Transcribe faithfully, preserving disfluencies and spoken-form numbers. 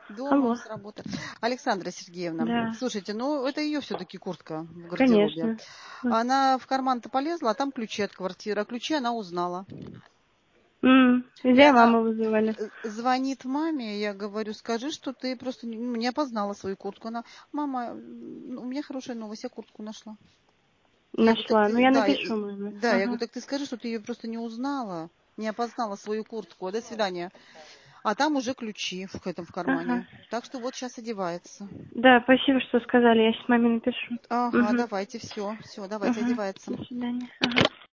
Дома, Алло. с работы. Александра Сергеевна, Да. слушайте, ну это ее все-таки куртка в гардеробе. Конечно. Она в карман-то полезла, а там ключи от квартиры. А ключи она узнала. М, И Где она маму вызывали? э, звонит маме, я говорю, скажи, что ты просто не, ну, не опознала свою куртку. Она, мама, м, у меня хорошая новость, я куртку нашла. Я говорю, так Нашла. Ну, ты, я да, я- напишу маме. да, я говорю, Ага. так ты скажи, что ты ее просто не узнала, не опознала свою куртку. До свидания. А там уже ключи в этом в Ага. кармане. Так что вот сейчас одевается. Да, спасибо, что сказали. Я сейчас маме напишу. Ага, Угу. давайте, все, все, давайте Ага. одевается. До свидания. Ага.